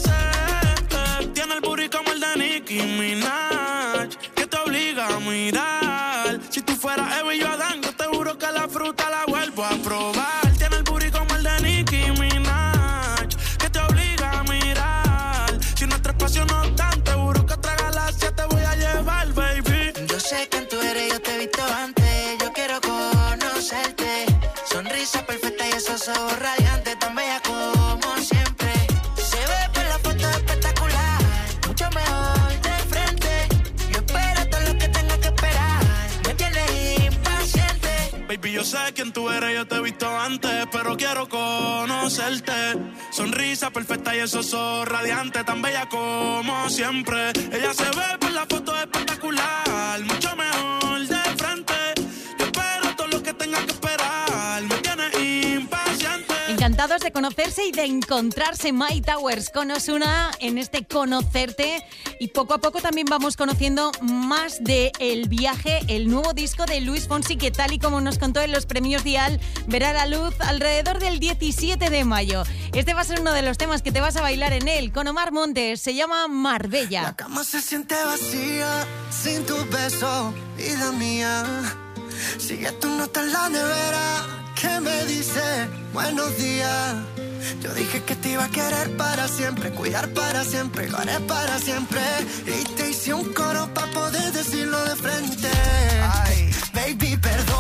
sed. Tiene el booty como el de Nicki Minaj, que te obliga a mirar. Si tú fueras Eva y yo Adán, yo te juro que la fruta la vuelvo a probar. Tiene el booty como el de Nicki Minaj, que te obliga a mirar. Si nuestro espacio no es tan, te juro que otra galaxia te voy a llevar, baby. Yo sé quién tú eres, yo te he visto antes, yo quiero conocerte. Sonrisa perfecta y esos ojos radiantes, tan bella como siempre. Se ve por la foto espectacular, mucho mejor de frente. Yo espero todo lo que tenga que esperar, me tienes impaciente. Baby, yo sé quién tú eres, yo te he visto antes, pero quiero conocerte. Sonrisa perfecta y esos ojos radiantes, tan bella como siempre. Ella se ve por la foto espectacular, mucho mejor de frente. Yo espero todo lo que tenga que esperar, me tienes impaciente. Encantados de conocerse y de encontrarse. My Towers con Ozuna en este Conocerte, y poco a poco también vamos conociendo más de El Viaje, el nuevo disco de Luis Fonsi, que tal y como nos contó en los premios Dial, verá la luz alrededor del 17 de mayo. Este va a ser uno de los temas que te vas a bailar en él, con Omar Montes, se llama Marbella. La cama se siente vacía sin tu beso, vida mía. Sigue tu nota en la nevera que me dice buenos días. Yo dije que te iba a querer para siempre, cuidar para siempre, lo haré para siempre. Y te hice un coro para poder decirlo de frente. Ay, baby,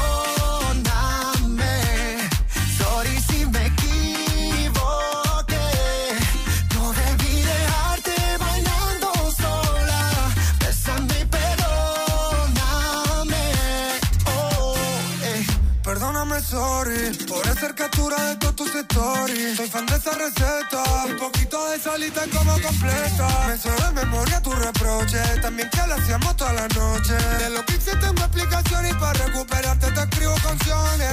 perdóname. Sorry si me equivoqué. No debí dejarte bailando sola. Bésame y perdóname. Oh, perdóname, sorry, por hacer captura de todas tus stories. Soy fan de esa receta, un poquito de salita como completa. Me sé de memoria tu reproche, también que lo hacíamos toda la noche. De lo que hice tengo explicación y para recuperarte te escribo canciones.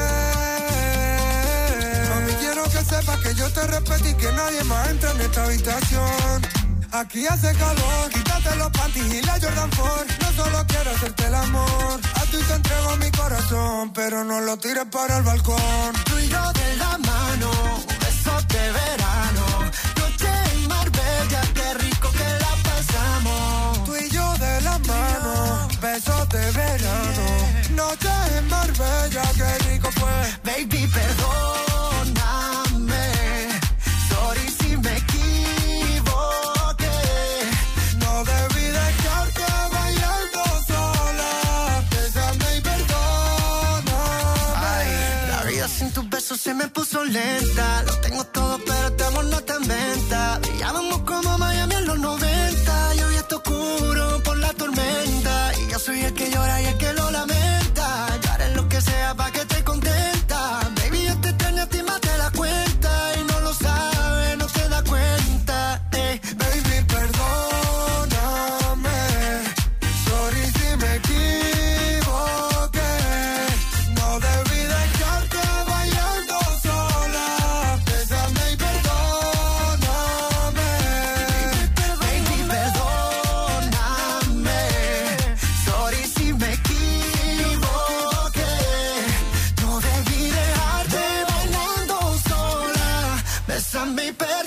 Mami, quiero que sepas que yo te respeto y que nadie más entra en esta habitación. Aquí hace calor, quítate los panties y la Jordan 4. No solo quiero hacerte el amor, a ti te entrego mi corazón, pero no lo tires para el balcón. Tú y yo de la mano, besos de verano, noche en Marbella, qué rico que la pasamos. Tú y yo de la mano, besos de verano, noche en Marbella. Marbella, qué rico fue. Baby, perdóname. Sorry si me equivoqué. No debí dejarte bailando sola. Bésame y perdóname. Ay, la vida sin tus besos se me puso lenta. Lo tengo todo, pero este amor no está en venta. Brillábamos como Miami en los 90. Y hoy está oscuro por la tormenta. Y yo soy el que llora y el que lo lamenta. Yo haré lo que sea pa' que estés contenta. Baby, yo te extraño a ti más te das cuenta. Y no lo sabes, no te das cuenta. Baby, perdóname. Sorry si me equivoqué. No debí dejarte bailando sola. Bésame y perdóname. Baby, perdóname. Sorry si me equivoqué. No debí dejarte bailando sola. Bésame y perdóname.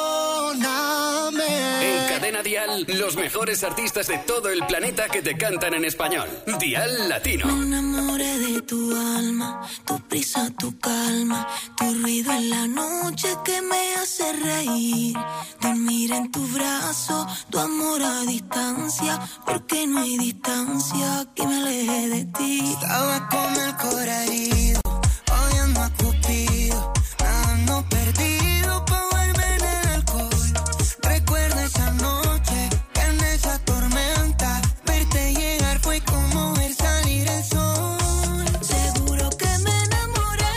En Cadena Dial, los mejores artistas de todo el planeta que te cantan en español. Dial Latino. Me enamoré de tu alma, tu prisa, tu calma, tu ruido en la noche que me hace reír. Dormir en tu brazo, tu amor a distancia, porque no hay distancia que me aleje de ti. Estaba con el corazón herido, odiando a Cupido, nadando perdido pa' volver en el alcohol. Recuerdo esa noche, que en esa tormenta, verte llegar fue como ver salir el sol. Seguro que me enamoré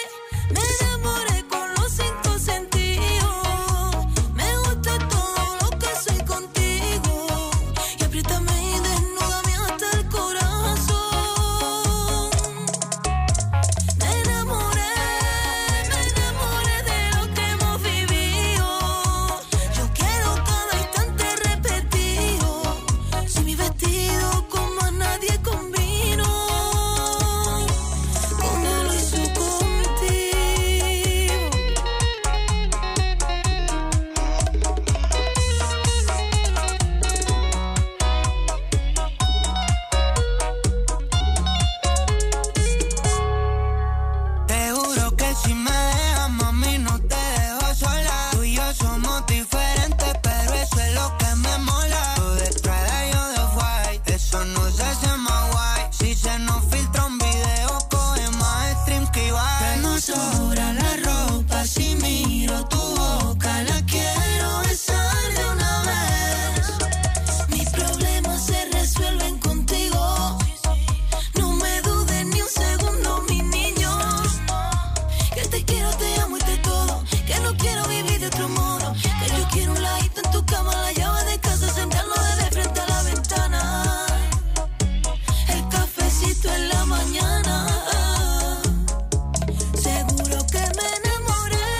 con los 5 sentidos. Me gusta todo lo que soy contigo. Y apriétame y desnúdame hasta el corazón. Me enamoré de lo que hemos vivido. Yo quiero cada instante repetido. Si mi vestido como a nadie combino, como lo hizo contigo. Te juro que si me dejas, mami, no te dejo sola. Tú y yo somos diferentes, pero eso es lo que me mola. Tú de Prada y yo de White, eso no se hace más guay. Si se nos filtra un video, coge más streams que Ibai. Que no sobra la ropa si miro tu boca. La quiero besar de una vez. Mis problemas se resuelven contigo. No me dudes ni un segundo, mi niño. Que te quiero, te amo y te todo. Que no quiero vivir de otro modo. Que yo quiero un ladito en tu cama, la llave de casa, sentarnos de frente a la ventana. El cafecito en la mañana. Seguro que me enamoré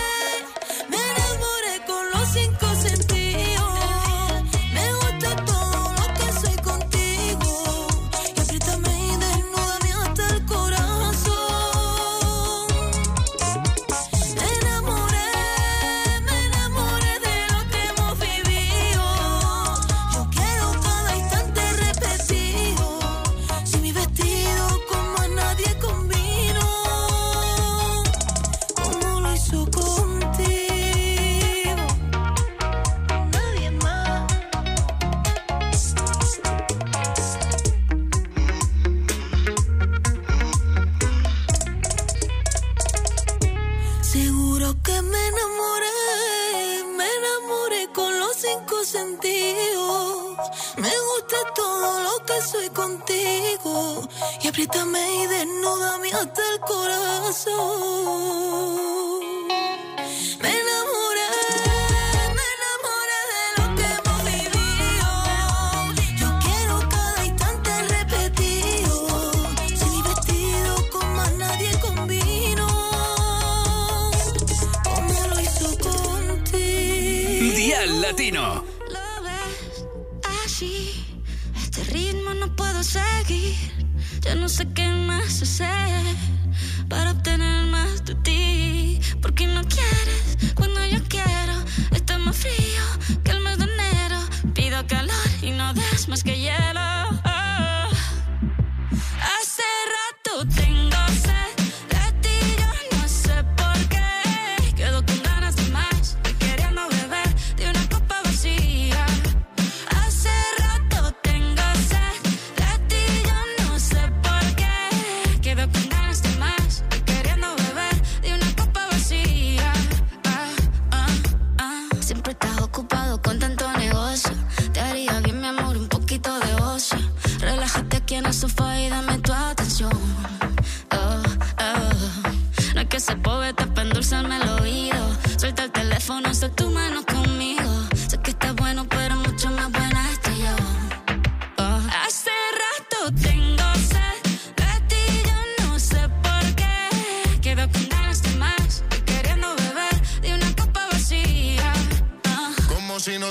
con los 5 sentidos. Me gusta todo lo que soy contigo. Y apriétame y desnúdame hasta el corazón. Me enamoré de lo que hemos vivido. Yo quiero cada instante repetido. Si mi vestido como a nadie combino, como lo hizo contigo, nadie más. Seguro que me enamoré con los 5 sentidos. Me gusta todo lo que soy contigo. Y apriétame y desnúdame hasta el corazón. Me enamoré de lo que hemos vivido. Yo quiero cada instante repetido. Si mi vestido con más nadie combino, como lo hizo contigo. Dial Latino. Lo ves así, este ritmo no puedo seguir. Ya no sé qué más hacer para obtener más de ti. Porque no quieres cuando yo quiero. Está más frío que el mes de enero. Pido calor y no des más que hielo. Hace rato tengo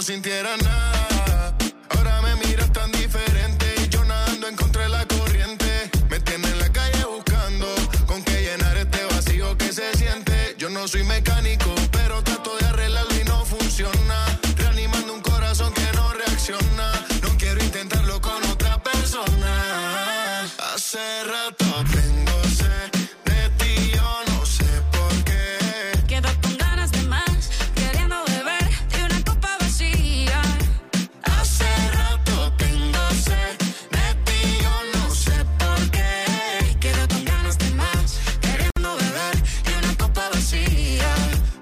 no sintiera nada. Ahora me miras tan diferente y yo nadando en contra de la corriente. Me tiene en la calle buscando con qué llenar este vacío que se siente. Yo no soy mecánico, pero trato de arreglarlo y no funciona. Reanimando un corazón que no reacciona. No quiero intentarlo con otra persona. Hace rato tengo sed de ti, yo no sé por qué. Quedo con ganas de más, queriendo beber de una copa vacía. Hace rato tengo sed de ti, yo no sé por qué. Quedo con ganas de más, queriendo beber de una copa vacía.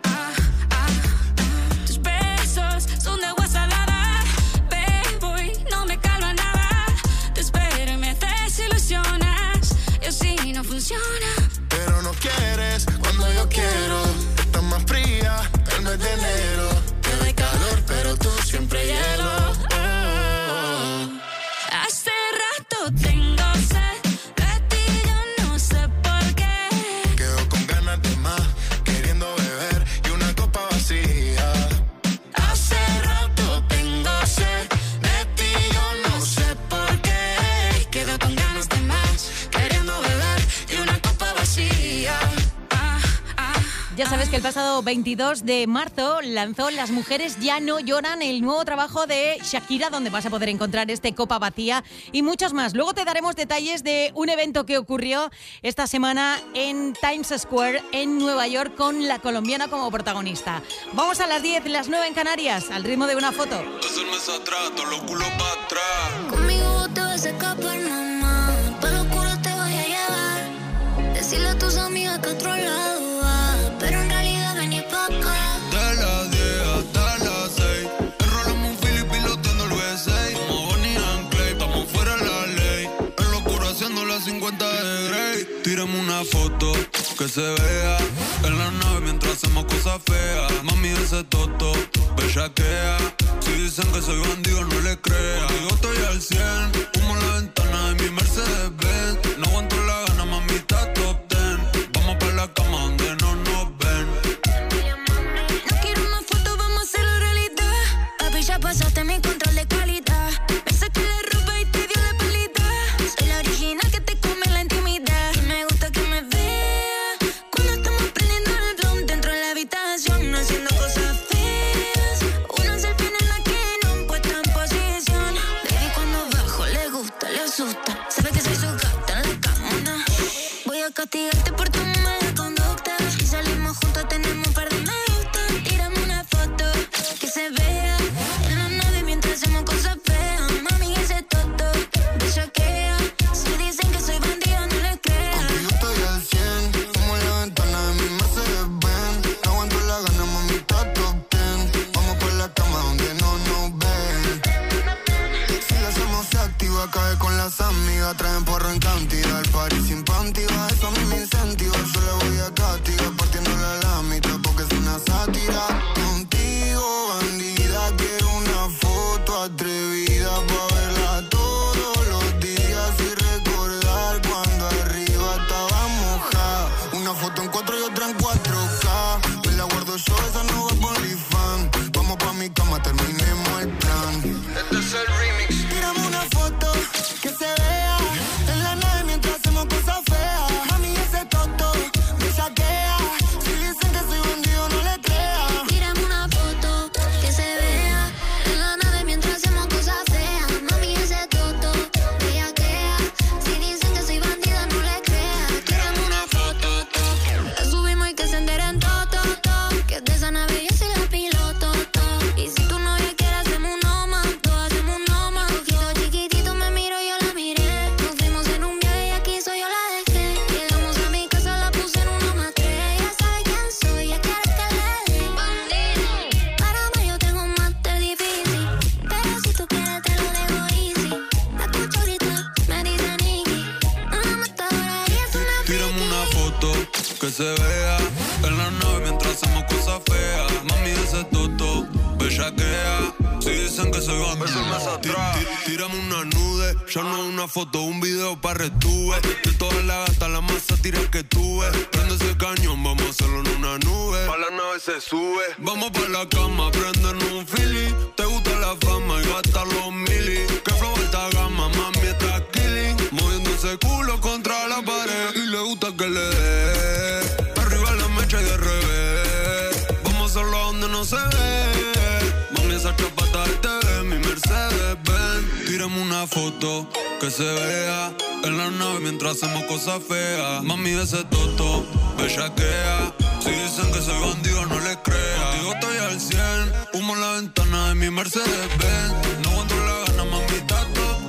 Tus besos son de agua salada, bebo y no me calma nada. Te espero y me desilusionas, y así no funciona. Pero no quieres cuando yo quiero. Estás más fría el mes de enero. Te doy calor, pero tú siempre hielo. Hace rato tengo sed de ti, yo no sé por qué. Quedo con ganas de más, queriendo beber y una copa vacía. Hace rato tengo sed de ti, yo no sé por qué. Quedo con ganas de más, queriendo beber y una copa vacía. Ya sabes que el pasado 22 de marzo lanzó Las Mujeres Ya No Lloran, el nuevo trabajo de Shakira, donde vas a poder encontrar este Copa Vacía y muchos más. Luego te daremos detalles de un evento que ocurrió esta semana en Times Square, en Nueva York, con la colombiana como protagonista. Vamos a las 10, las 9 en Canarias, al ritmo de una foto. Conmigo te vas a escapar, mamá. Para lo oscuro te voy a llevar. Decirle a tus amigas que otro lado va, pero en realidad vení pa' acá. De las 10 hasta las 6, enrolamos un Philip piloteando el V6. Como Bonnie and Clyde, estamos fuera de la ley. En locura haciendo las 50 de Grey. Tírame una foto que se vea en la nave mientras hacemos cosas feas. Mami, ese toto, bellaquea. Si dicen que soy bandido, no le crea. Yo estoy al 100, humo en la ventana de mi Mercedes Benz. No aguanto la gana, mami, está top 10. Vamos pa' la cama donde no nos ven. No quiero una foto, vamos a hacerlo realidad. Papi, ya pasaste mi control de calidad. Me saqué la ropa y te dio la pálida. Soy la original que te come la intimidad. Y me gusta que me vea cuando estamos prendiendo el blunt dentro de la habitación, haciendo cosas feas. Una selfie en la que no puesta en posición. Baby, cuando bajo le gusta, le asusta. Sabe que soy su gata en la cama. Voy a castigarte por tu mala conducta. Si salimos juntos tenemos un par de me gusta. Tírame una foto que se vea en la nave mientras hacemos cosas feas. Mami, ese toto bellaquea. Si dicen que soy bandida, no les creas. Contigo estoy al 100, como en la ventana de mi Mercedes Benz. No aguanto la gana, mami, está top 10. Vamos por la cama donde no nos ven. Si la hacemos se activa, cae con las amigas. Traen porro en cantidad, el party sin panty. Va, eso a mí me incentiva. Yo le voy a castigar partiéndole la mitad porque es una sátira. Contigo, bandida, quiero una foto atrevida pa' verla todos los días y recordar cuando arriba estaba mojada. Una foto en 4 y otra en 4K. Yo la guardo yo, esa no va por OnlyFans. Vamos pa' mi cama, terminemos el plan. Este es el remix. Tírame una foto que se vea en la nave mientras hacemos cosas feas. Mami, ese toto me saquea. Si dicen que soy bandido, no le creas. Tírame una foto que se vea en la nave mientras hacemos cosas feas. Mami, ese toto bellaquea. Si dicen que soy bandida, no le creas. Tírame una foto, la subimos y que se enteren todo. Que de esa nave yo soy la piloto. Y si tu novia quiere hacemos uno más, hacemos uno más. Ojito chiquitito me miro, yo la miré. Nos fuimos en un viaje y aquí soy yo la dejé. Llegamos a mi casa, la puse en 1+3. Ya sabe quién soy, ya quiere que le dé. Bandido, para mí yo tengo un máster difícil. Pero si tú quieres te lo dejo easy. La escucho gritar, me dice Nicky. Una matadora y es una Tírame una foto que se vea en la nave mientras hacemos cosas feas. Mami, ese toto bellaquea. Si dicen que soy bandido, tírame una nude. Ya no una foto, un video pa' retuve. De todas las gatas, la más sátira que tuve. Prende ese cañón, vamos a hacerlo en una nube. Pa' la nave se se sube. Vamos pa' la cama, prenden un fili. Te gusta la fama y gasta los mili. Que flow alta gama, mami está killing. Moviendo ese culo contra la pared. Y le gusta que le dé. Arriba la mecha y de revés. Vamos a hacerlo donde no se ve. Mami, esa chapata del TV, mi Mercedes Benz. Tírame una foto que se vea en la nave mientras hacemos cosas feas. Mami, ese toto, bellaquea. Si dicen que soy bandido, no les crea. Contigo estoy al 100, humo en la ventana de mi Mercedes Benz. No aguanto la gana, mami, tato.